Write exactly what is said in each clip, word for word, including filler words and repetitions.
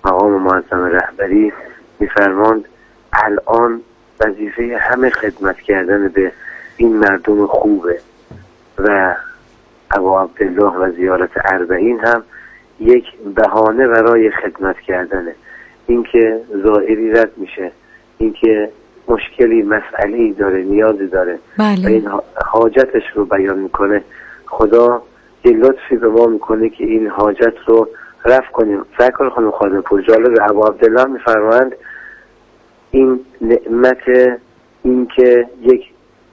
مقام معظم رهبری میفرماند الان وظیفه همه خدمت کردن به این مردم خوبه و ابا عبدالله و زیارت اربعین هم یک بهانه برای خدمت کردنه. اینکه زائری رد میشه، اینکه مشکلی مسئله‌ای داره، نیازی داره بله. و این حاجتش رو بیان میکنه، خدا یه لطفی به ما میکنه که این حاجت رو رفع کنیم. سرکار خانم خادم پور جالب ابا عبدالله میفرمایند این نعمت، این که یک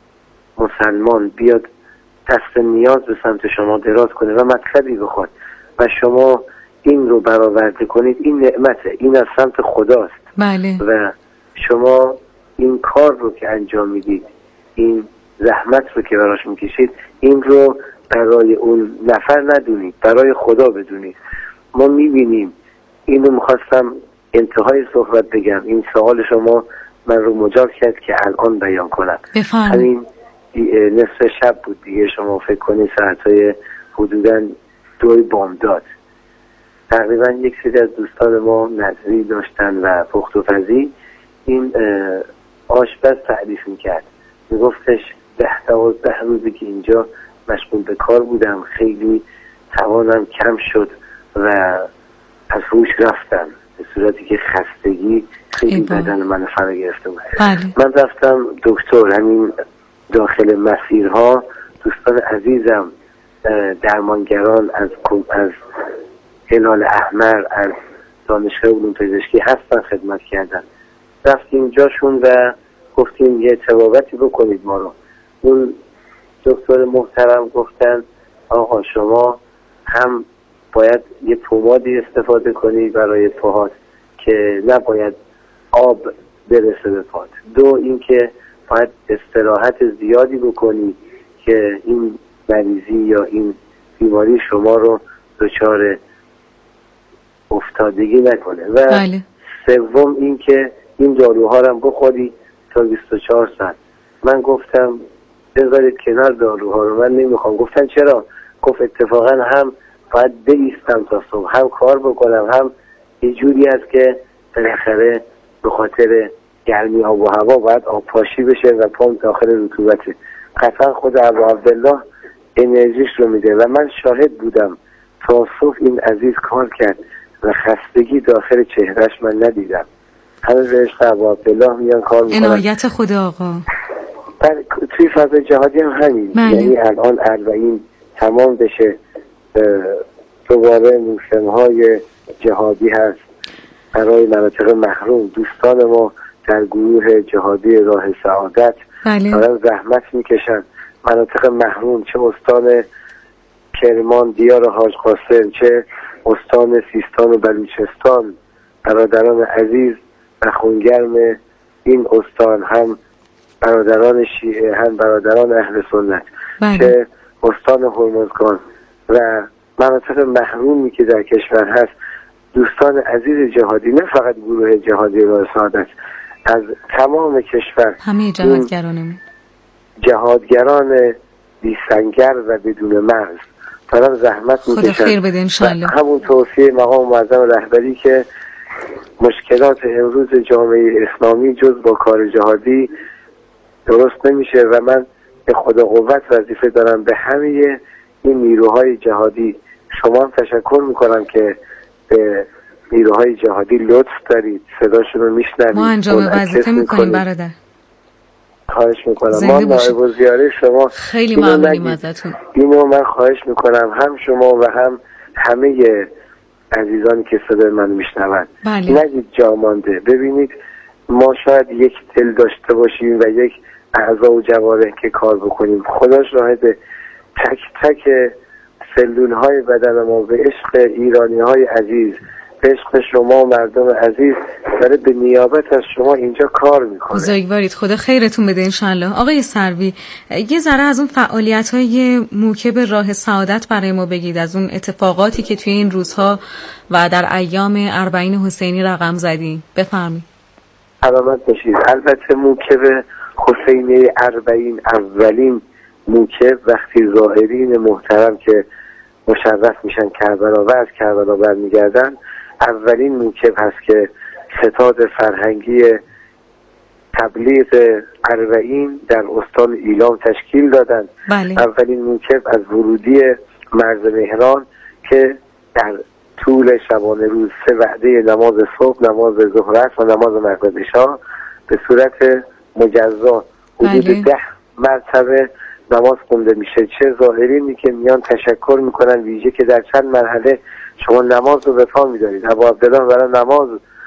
مسلمان بیاد دست نیاز به سمت شما دراز کنه و مطلبی بخواد و شما این رو برآورده کنید، این نعمته، این از سمت خداست. بله. و شما این کار رو که انجام میدید، این زحمت رو که براش میکشید، این رو برای اون نفر ندونید، برای خدا بدونید. ما میبینیم، اینو میخواستم انتهای صحبت بگم، این سوال شما من رو مجاب کرد که الان بیان کنم. بفرمایید. همین نصف شب بود دیگه، شما فکر کنید ساعتهای حدوداً دوی بامداد، تقریبا یک سری از دوستان ما نظری داشتن و پخت و پزی. این آشپز تعریف میکرد، میگفتش ده دوازده روزی که اینجا مشغول به کار بودم، خیلی توانم کم شد و از هوش رفتم، به صورتی که خستگی خیلی بدن من فرا گرفته بود. بله. من رفتم دکتر. همین داخل مسیرها دوستان عزیزم، درمانگران از از هلال احمر، از دانشگاه علوم پزشکی هستن، خدمت کردن. رفتیم جاشون و گفتیم یه تبابتی بکنید ما رو. اون دکتر محترم گفتن آقا شما هم باید یه پومادی استفاده کنی برای پاهات که نباید آب برسه به پات. دو اینکه باید استراحت زیادی بکنی که این مریضی یا این بیماری شما رو دچار افتادگی نکنه. و بله. سوم اینکه این داروها رو هم بخوری تا بیست و چهار ساعت. من گفتم بذارید کنار داروها رو، من نمیخوام. گفتن چرا؟ گفت اتفاقا هم باید بایستم تا صبح، هم کار بکنم، هم یه جوری است که بالاخره به خاطر گرمی آب و هوا باید آب پاشی بشه و پام داخل رطوبته. قطعا خود ابا عبدالله انرژیش رو میده و من شاهد بودم تا صبح این عزیز کار کرد و خستگی داخل چهرش من ندیدم. همه به عشق ابا عبدالله میان کار میکنن. عنایت خدا آقا. توی فضای جهادی هم همین. بله. یعنی الان اربعین تمام بشه، دوباره موسمهای جهادی هست برای مناطق محروم. دوستان ما در گروه جهادی راه سعادت بله. دارن زحمت میکشن. مناطق محروم، چه استان کرمان دیار حاج قاسم، چه استان سیستان و بلوچستان، برادران عزیز و خونگرم این استان، هم برادران شیعه هم برادران اهل سنت، بله. چه استان هرمزگان و مناطق محرومی که در کشور هست، دوستان عزیز جهادی، نه فقط گروه جهادی راه سعادت، از تمام کشور، همه جهادگرانمون، جهادگران بی سنگر و بدون مرز دارن زحمت میکشن. خدا خیر بده انشالله. همون توصیه مقام معظم رهبری که مشکلات امروز جامعه اسلامی جز با کار جهادی درست نمیشه و من به خدا قوت وظیفه دارم به همه این نیروهای جهادی شما هم تشکر میکنم که به نیروهای جهادی لطف دارید، صداشون رو میشنوید، ما انجام وظیفه میکنیم برادر. خواهش میکنم. ما نایب الزیاره شما خیلی ممنونیم ازتون. اینو من خواهش میکنم، هم شما و هم همه عزیزانی که صدای من میشنوند، بله. نگید جا مانده. ببینید ما شاید یک دل داشته باشیم و یک اعضا و جوارح که کار بکنیم، خدا شاهده تک تک سلول های بدن ما به عشق ایرانی های عزیز، به عشق شما مردم عزیز داره به نیابت از شما اینجا کار میکنه. بزرگوارید، خدا خیرتون بده انشالله. آقای سروی، یه ذره از اون فعالیت های موکب راه سعادت برای ما بگید، از اون اتفاقاتی که توی این روزها و در ایام اربعین حسینی رقم زدیم. بفرمایید. سلامت باشید. البته موکب حسینی اربعین اولین موکب وقتی زائرین محترم که مشرف میشن کربلا و از کربلا برمیگردن، اولین موکب هست که ستاد فرهنگی تبلیغ اربعین در استان ایلام تشکیل دادند. بله. اولین موکب از ورودی مرز مهران که در طول شبانه روز سه وعده نماز صبح، نماز ظهر و نماز مغرب عشا به صورت مجزا حدود بله. ده مرتبه نماز خونده میشه. چه ظاهرینی که میان تشکر میکنن، ویژه که در چند مرحله شما نماز رو به پا میدارید. ابو عبدالله برای نماز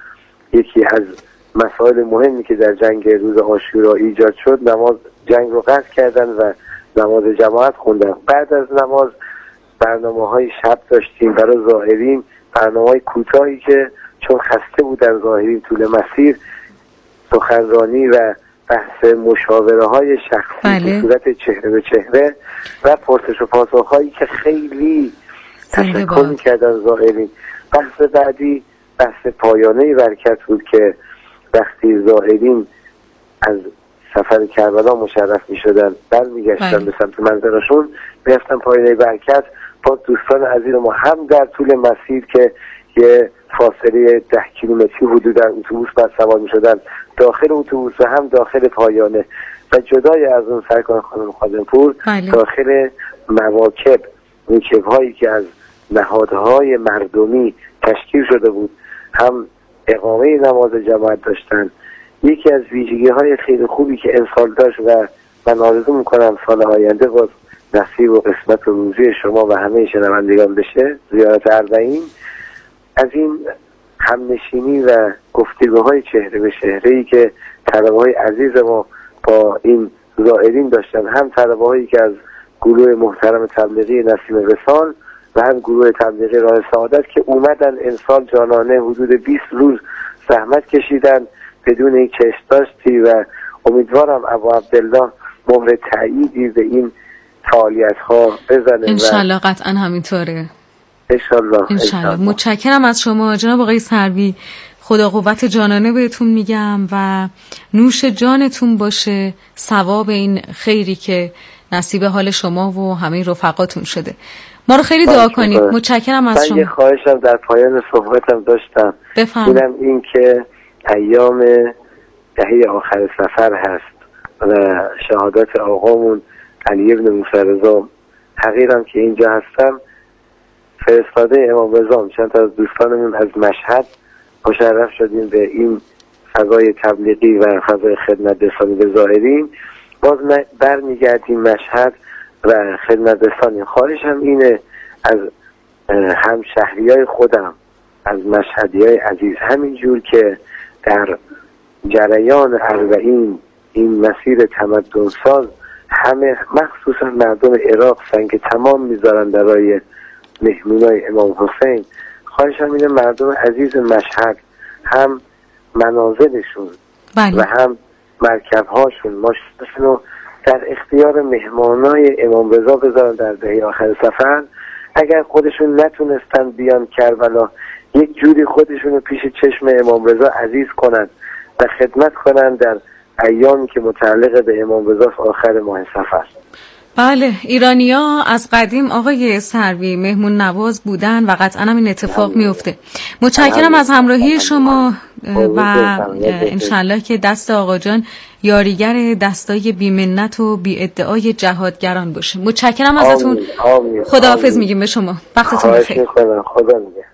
یکی از مسائل مهمی که در جنگ روز عاشورا ایجاد شد، نماز جنگ رو قطع کردن و نماز جماعت خوندن. بعد از نماز برنامه های شب داشتیم برای ظاهرین، برنامه های کوتاهی که چون خسته بودن ظاهرین طول مسیر، سخنرانی و بحث مشاوره های شخصی بله. به صورت چهره به چهره و پرسش و پاسخ هایی که خیلی تشکر میکردن ظاهرین. بحث بعدی بحث پایانه برکت بود که وقتی ظاهرین از سفر کربلا مشرف می شدن برمیگشتن به سمت منزلشون، میرفتن پایانه برکت با دوستان عزیز ما، هم در طول مسیر که یه فاصله ده کیلومتری حدود در اتوبوس بر سوار می شدن، داخل اتوبوس و هم داخل پایانه، و جدای از اون سرکار خانم خادمپور داخل مواکب، موکب هایی که از نهادهای مردمی تشکیل شده بود، هم اقامه نماز جماعت داشتن. یکی از ویژگی های خیلی خوبی که امسال داشت و من آرزو میکنم سال آینده باز نصیب و قسمت و روزی شما و همه شنوندگان بشه، زیارت اربعین، از این همنشینی و گفتگوهای چهره به چهره‌ای که طلبه‌های عزیز ما با این زائرین داشتن، هم طلبه‌هایی که از گروه محترم تبلیغی نسیم وصال و هم گروه تبلیغی راه سعادت که اومدن امسال جانانه حدود بیست روز زحمت کشیدن بدون این چشم داشتی، و امیدوارم ابو عبدالله مهر تأییدی به این فعالیت ها بزنه. انشالله قطعا همینطوره. انشالله. انشالله. متشکرم از شما جناب آقای سروی، خدا قوت جانانه بهتون میگم و نوش جانتون باشه ثواب این خیری که نصیب حال شما و همه رفقاتون شده. ما رو خیلی دعا کنید. متشکرم از شما. من یه خواهشم در پایان صحبتم داشتم، بفرمایید. اینم این که ایام دهه آخر سفر هست و شهادت آقامون علی بن موسی رضا، حقیرم که اینجا هستم، فرستاده امام رضا چند تا از دوستانمون از مشهد مشرف شدیم به این فضای تبلیغی و فضای خدمت رسانی به زائرین. باز برمیگردیم مشهد و خدمت رسانی. خواهشم اینه از همشهریای خودم، از مشهدیای عزیز، همینجور که در جریان اربعین این مسیر تمدن ساز همه مخصوصا مردم عراق سنگ تمام میذارن برای مهمونای امام حسین، خواهشم اینه مردم عزیز مشهد هم منازلشون بله. و هم مرکبهاشون ماشینشون رو در اختیار مهمانای امام رضا بذارن در دهه آخر سفر. اگر خودشون نتونستن بیان کربلا، یک جوری خودشون رو پیش چشم امام رضا عزیز کنن و خدمت کنن در ایامی که متعلق به امام رضا آخر ماه صفر. بله، ایرانی‌ها از قدیم آقای سروی مهمون نواز بودن و قطعا هم این اتفاق میفته. متشکرم از همراهی شما و انشالله که دست آقا جان یاریگر دستای بی‌منت و بی‌ادعای جهادگران باشه. متشکرم ازتون. خداحافظ میگیم به شما. وقتتون بخیر. خدا میگه.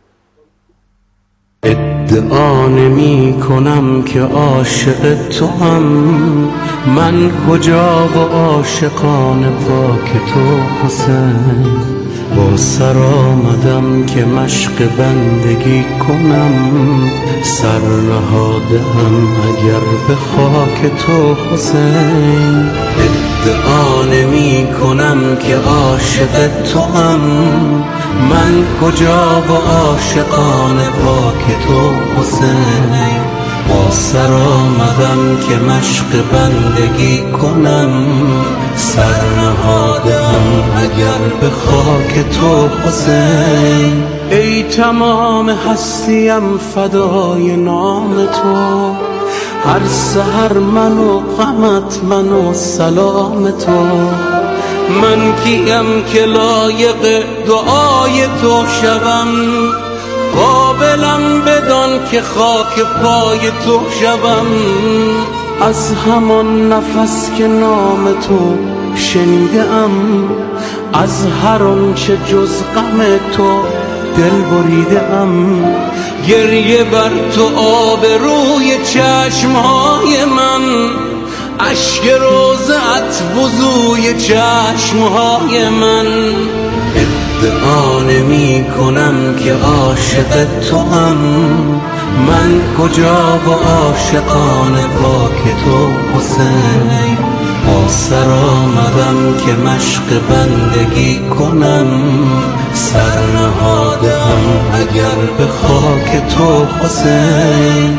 ادعا نمی کنم که عاشق تو هم، من کجا و عاشقان پاک تو حسین. با سر آمدم که مشق بندگی کنم، سر نهادم اگر به خاک تو حسین. ادعا نمی کنم که عاشق تو هم، من کجا و عاشقان پاک تو حسین. با سر آمدم که مشق بندگی کنم، سر نهادم اگر به خاک تو حسین. ای تمام هستیم فدای نام تو، هر سحر من و غمت من و سلام تو. من کیم که لایق دعای تو شوم، قابل دلم بدان که خاک پای تو شوم، از همان نفس که نام تو شنیدم، از هر آنچه جز غم تو دل بریدم. گریه بر تو آب روی چشمهای من، اشک روزت وضوی چشمهای من. ادعا نمی کنم که عاشق تو هم، من کجا و عاشقان پاک تو حسین. با سر آمدم که مشق بندگی کنم، سر نهادم اگر به خاک تو حسین.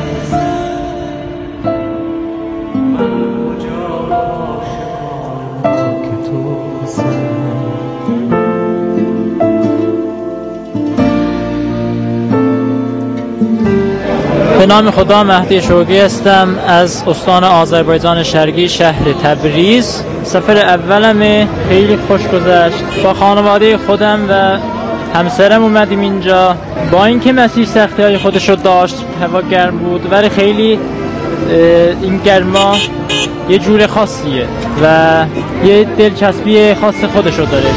به نام خدا، مهدی شوقی هستم از استان آذربایجان شرقی، شهر تبریز. سفر اولم خیلی خوش گذشت. با خانواده خودم و همسرم اومدیم اینجا. با اینکه مسیر سختی های خودش رو داشت، هوا گرم بود، ولی خیلی این گرما یه جور خاصیه و یه دلچسبی خاص خودش رو داره.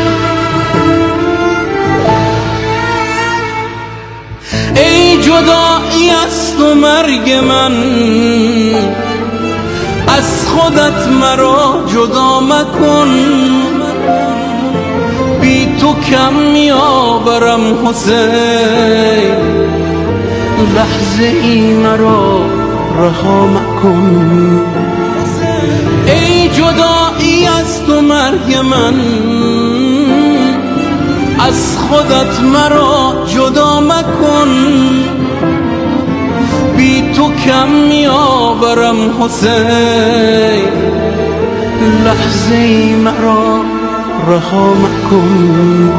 ای جدایی است و مرگ من، از خودت مرا جدا مکن. بی تو کم می آورم حسین، لحظه ای مرا رها مکن. ای جدایی است و مرگ من، از خودت مرا جدا مکن. بی تو کم می آورم حسین، لحظه ای مرا رها مکن.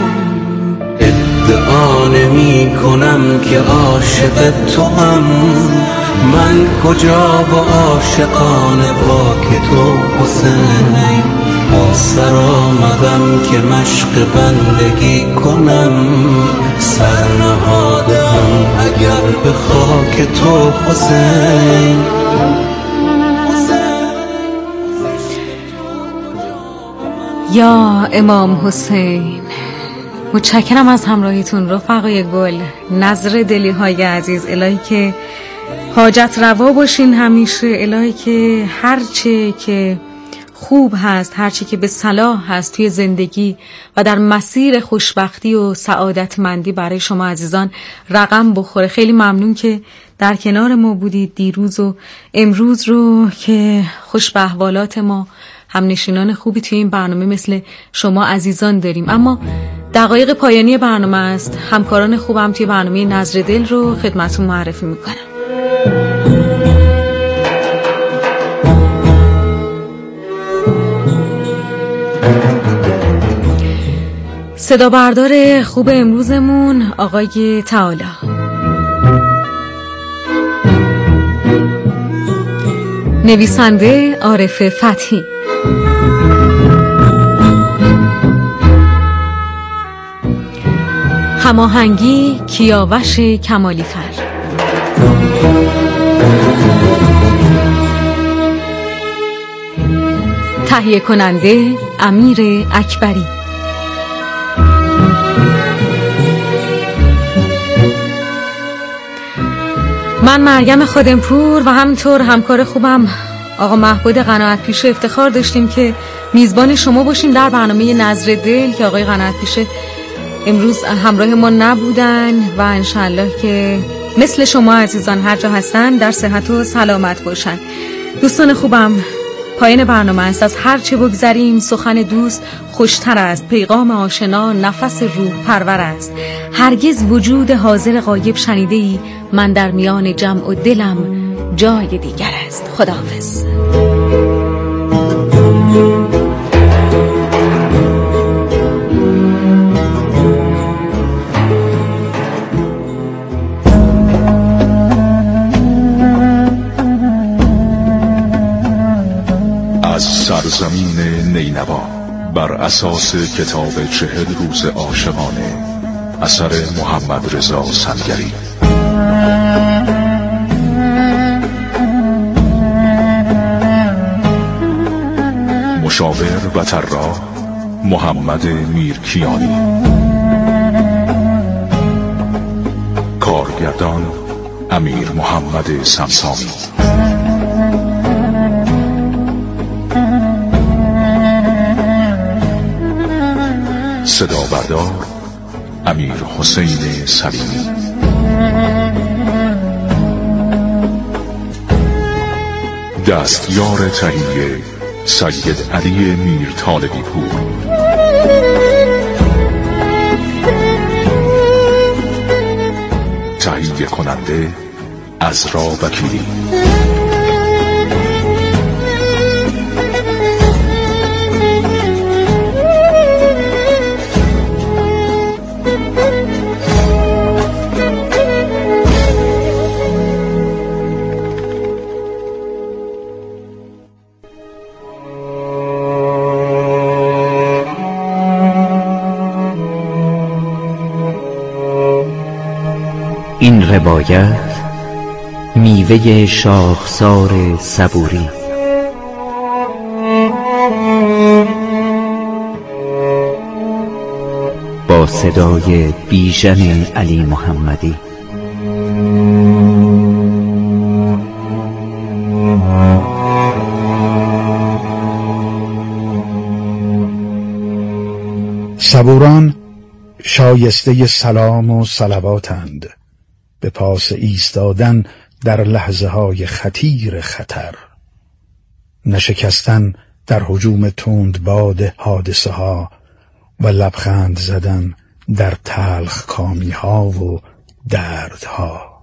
ادعا نمی کنم که عاشق تو هم، من کجا و عاشقان پاک تو حسین. با سر آمدم که مشق بندگی کنم، سر نهادم اگر به خاک تو حسین. یا امام حسین، متشکرم از همراهیتون رفقای گل. نظر دلی های عزیز، الهی که حاجت روا باشین همیشه، الهی که هرچه که خوب هست، هرچی که به صلاح هست توی زندگی و در مسیر خوشبختی و سعادتمندی برای شما عزیزان رقم بخوره. خیلی ممنون که در کنار ما بودید دیروز و امروز رو که خوش به احوالات ما همنشینان خوبی توی این برنامه مثل شما عزیزان داریم. اما دقایق پایانی برنامه است. همکاران خوبم توی برنامه نظر دل رو خدمتتون معرفی میکنم. صدا بردار خوب امروزمون آقای تعالی، نویسنده عارف فتحی، هماهنگی کیاوش کمالی فر، تهیه کننده امیر اکبری. من مریم خادمپور و همینطور همکار خوبم آقا محبود قناعت پیشه افتخار داشتیم که میزبان شما باشیم در برنامه نظر دل که آقای قناعت پیشه امروز همراه ما نبودن و انشالله که مثل شما عزیزان هر جا هستن در صحت و سلامت باشن. دوستان خوبم، پایان برنامه است. از هر چه بگذریم سخن دوست خوشتر است، پیغام آشنا نفس روح پرور است. هرگز وجود حاضر غایب شنیده ای، من در میان جمع و دلم جای دیگر است. خداحافظ. از سرزمین نینوا بر اساس کتاب چهل روز عاشقانه اثر محمد رضا سنگری. مشاور و طراح محمد میرکیانی. کارگردان امیر محمد سمسامی. صدا بردار امیر حسین سلیمی. دستیار تهیه سید علی میرطالبی پور. تهیه کننده عزرا وکیلی. این روایت میوه شاخسار صبوری. با صدای بیژن علی محمدی. صبوران شایسته سلام و صلواتند به پاس ایستادن در لحظه های خطیر خطر، نشکستن در هجوم تند باد حادثه ها و لبخند زدن در تلخ کامی ها و دردها.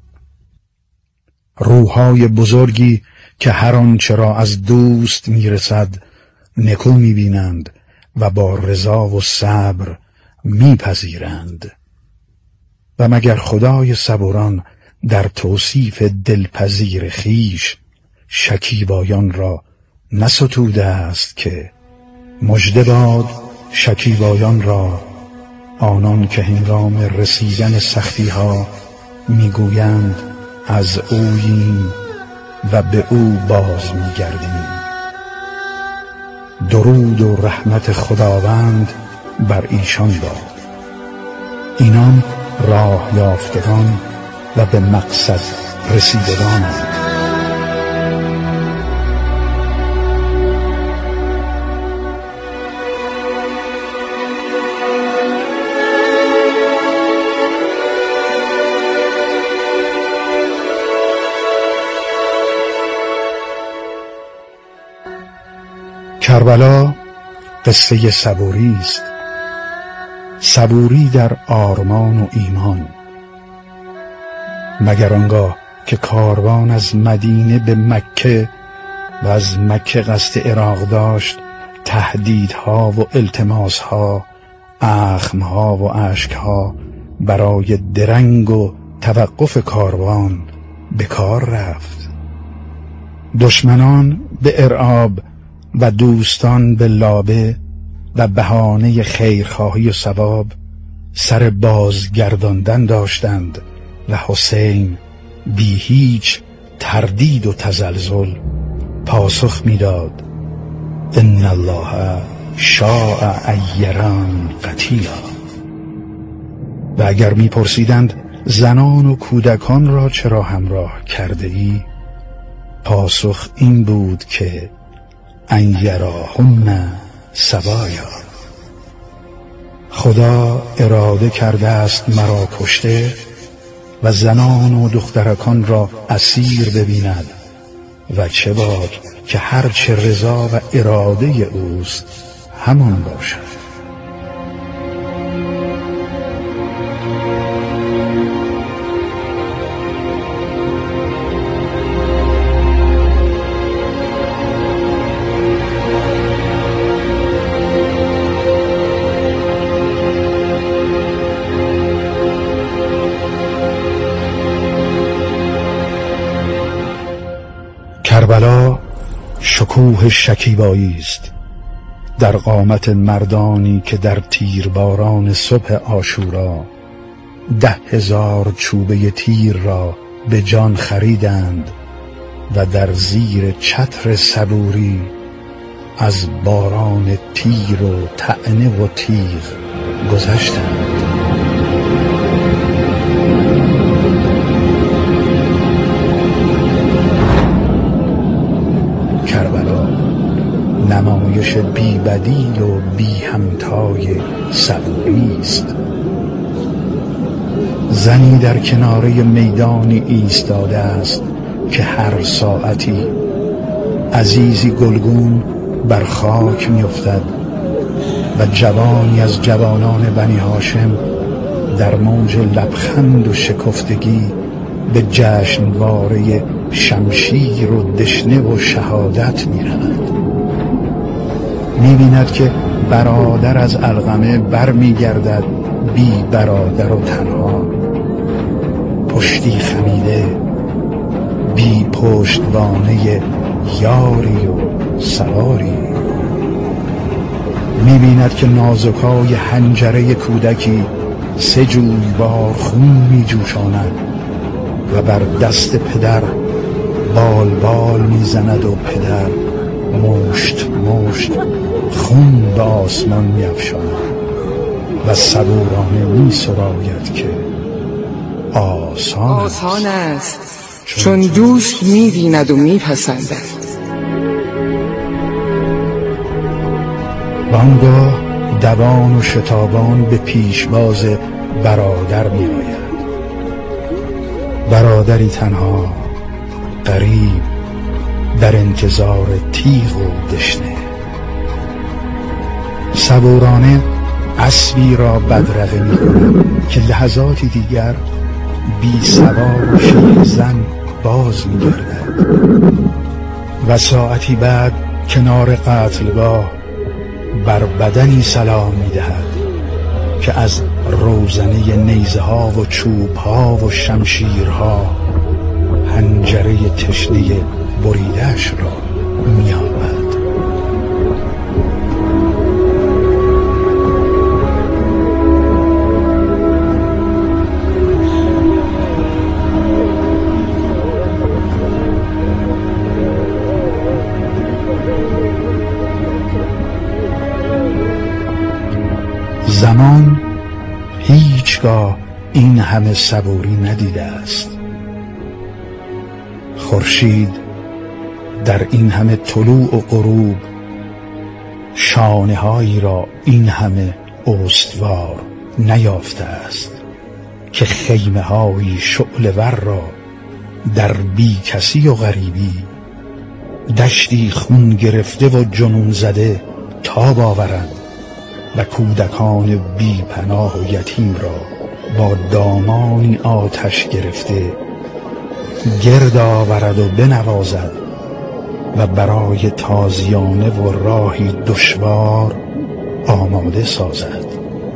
روحای بزرگی که هر آنچه را از دوست میرسد نکو میبینند و با رضا و صبر میپذیرند. و مگر خدای صبوران در توصیف دلپذیر خیش شکیبایان را نستوده است که مژده باد شکیبایان را، آنان که هنگام رسیدن سختی ها میگویند از اوییم و به او باز میگردیم. درود و رحمت خداوند بر ایشان باد. اینان راه یافتگان و به مقصد رسیدگانند. کربلا قصه صبوری است، صبوری در آرمان و ایمان. مگر آنگاه که کاروان از مدینه به مکه و از مکه قصد عراق داشت، تهدیدها و التماسها، اخمها و اشکها برای درنگ و توقف کاروان به کار رفت. دشمنان به ارعاب و دوستان به لابه و بهانه خیرخواهی و ثواب سر بازگرداندن داشتند و حسین بی هیچ تردید و تزلزل پاسخ میداد: ان الله شاء ایران قتیلا. و اگر میپرسیدند زنان و کودکان را چرا همراه کرده ای، پاسخ این بود که ان یراهن سبایا. خدا اراده کرده است مرا کشته و زنان و دخترکان را اسیر ببیند، و چه باد که هر چه رضا و اراده اوست همان باشد. کربلا شکوه شکیبایی است در قامت مردانی که در تیرباران صبح عاشورا ده هزار چوبه تیر را به جان خریدند و در زیر چتر صبوری از باران تیر و طعنه و تیغ گذشتند. کربلا نمایش بی بدیل و بی همتای صبوری است. زنی در کناره میدانی ایستاده است که هر ساعتی عزیزی گلگون بر خاک می‌افتد و جوانی از جوانان بنی هاشم در موج لبخند و شکفتگی به جشنواره شمشیر و دشنه و شهادت می‌رود. می‌بیند که برادر از علقمه برمیگردد بی برادر و تنها، پشتی خمیده بی پشتوانه یاری و سواری. می‌بیند که نازکای حنجره کودکی سه جویبار خون می‌جوشاند و بر دست پدر بال بال می‌زند و پدر مشت مشت خون به آسمان می‌افشاند و صبورانه می‌سراید که آسان, آسان است چون دوست می‌بیند و می‌پسندد. وانگاه دوان و شتابان به پیشواز برادر می آید. برادری تنها غریب در انتظار تیغ و دشنه. صبورانه اسبی را بدرقه می کند که لحظاتی دیگر بی سوار و شیخ زن باز می گردد و ساعتی بعد کنار قتلگاه بر بدنی سلام می دهد که از روزنه نیزه ها و چوب ها و شمشیرها حنجره تشنه بریده‌اش را می آورد. زمان هیچگاه این همه صبوری ندیده است. خورشید در این همه طلوع و غروب شانه‌هایی را این همه استوار نیافته است که خیمه‌هایی شعله‌ور را در بی کسی و غریبی، دشتی خون گرفته و جنون زده تاب آورد و کودکان بی پناه و یتیم را با دامانی آتش گرفته گرد آورد و بنوازد و برای تازیانه و راهی دشوار آماده سازد.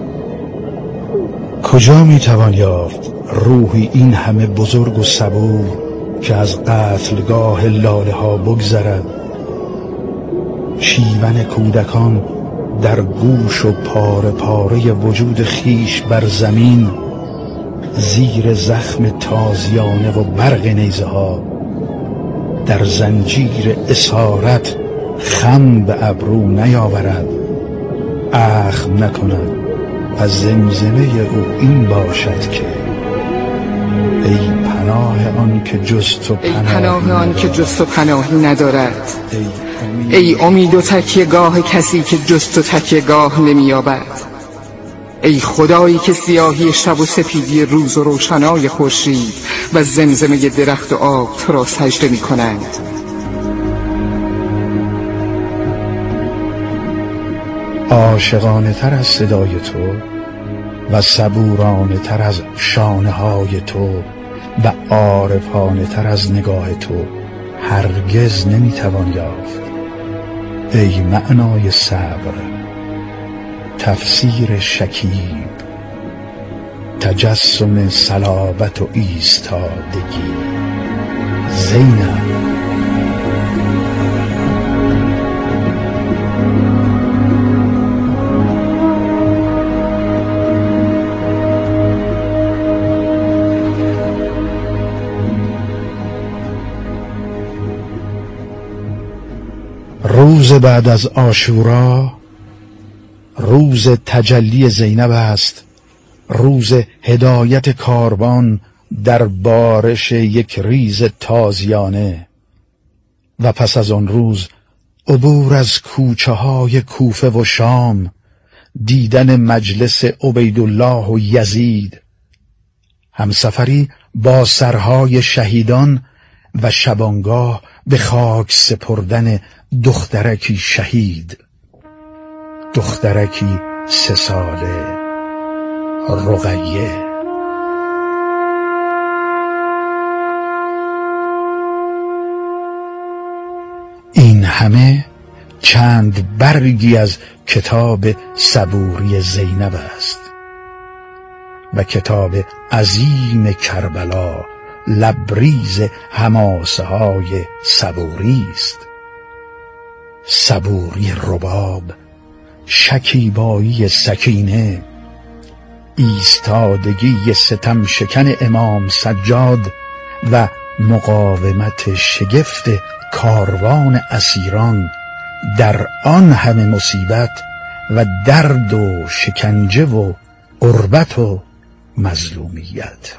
کجا میتوان یافت روحی این همه بزرگ و صبور که از قتلگاه لاله ها بگذرد؟ شیون کودکان در گوش و پاره پاره وجود خیش بر زمین زیر زخم تازیانه و برق نیزه ها در زنجیر اسارت خم به ابرو نیاورد، اخم نکند و زمزمه او این باشد که ای پناه آن که جز تو ای پناه آن که جز تو پناهی ندارد، ای امید و تکیه‌گاه کسی که جز تو تکیه‌گاه نمی‌یابد، ای خدایی که سیاهی شب و سپیدی روز و روشنای خورشید و زمزمه درخت و آب تو را سجده می‌کنند. عاشقانه تر از صدای تو و صبورانه تر از شانه های تو و عارفانه تر از نگاه تو هرگز نمیتوان یافت. ای معنای صبر، تفسیر شکیب، تجسم صلابت و ایستادگی. زینب روز بعد از عاشورا روز تجلی زینب است، روز هدایت کاروان در بارش یک ریز تازیانه. و پس از آن روز عبور از کوچه های کوفه و شام، دیدن مجلس عبیدالله و یزید، همسفری با سرهای شهیدان و شبانگاه به خاک سپردن دخترکی شهید، دخترکی سه ساله، رقیه. این همه چند برگی از کتاب صبوری زینب است و کتاب عظیم کربلا لبریز حماسه های صبوری است. صبوری رباب، شکیبایی سکینه، ایستادگی ستم شکن امام سجاد و مقاومت شگفت کاروان اسیران در آن همه مصیبت و درد و شکنجه و غربت و مظلومیت.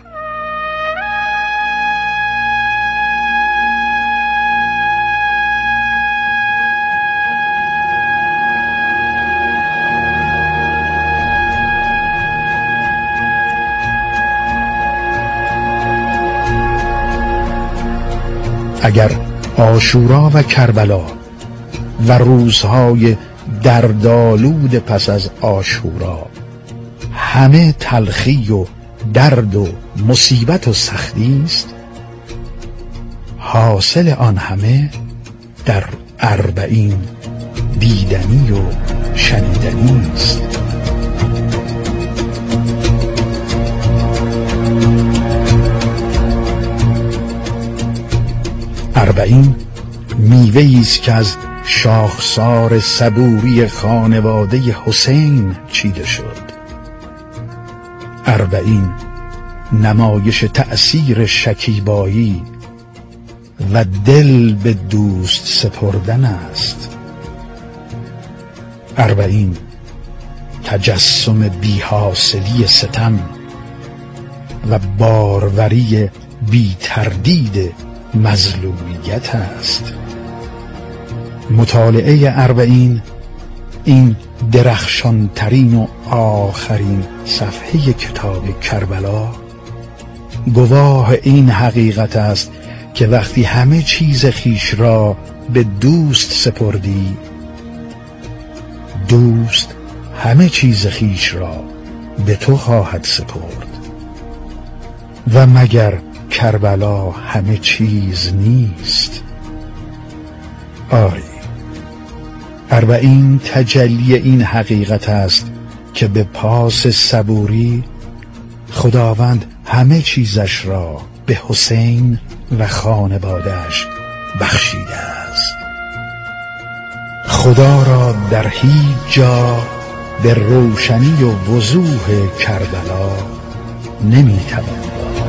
اگر عاشورا و کربلا و روزهای دردآلود پس از عاشورا همه تلخی و درد و مصیبت و سختی است، حاصل آن همه در اربعین دیدنی و شنیدنی است. اربعین میوه‌ای است که از شاخسار صبوری خانواده حسین چیده شد. اربعین نمایش تأثیر شکیبایی و دل به دوست سپردن است. اربعین تجسم بی‌حاصلی ستم و باروری بی تردید مظلومیت است. مطالعه اربعین، این درخشان ترین و آخرین صفحه کتاب کربلا، گواه این حقیقت است که وقتی همه چیز خیش را به دوست سپردی، دوست همه چیز خیش را به تو خواهد سپرد. و مگر کربلا همه چیز نیست؟ آری، اربعین تجلی این حقیقت است که به پاس صبوری خداوند همه چیزش را به حسین و خانواده‌اش بخشیده است. خدا را در هیچ جا به روشنی و وضوح کربلا نمی‌توان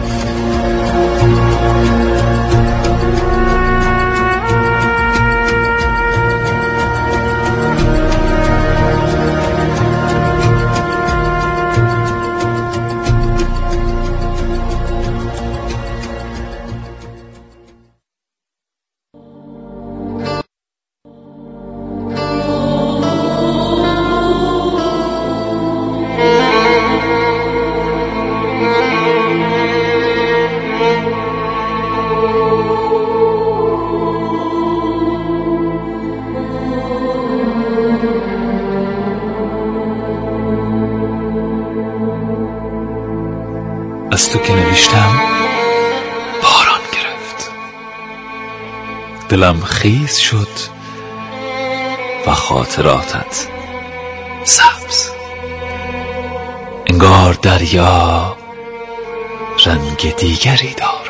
از تو که نوشتم باران گرفت، دلم خیس شد و خاطراتت سبز، انگار دریا رنگ دیگری داد.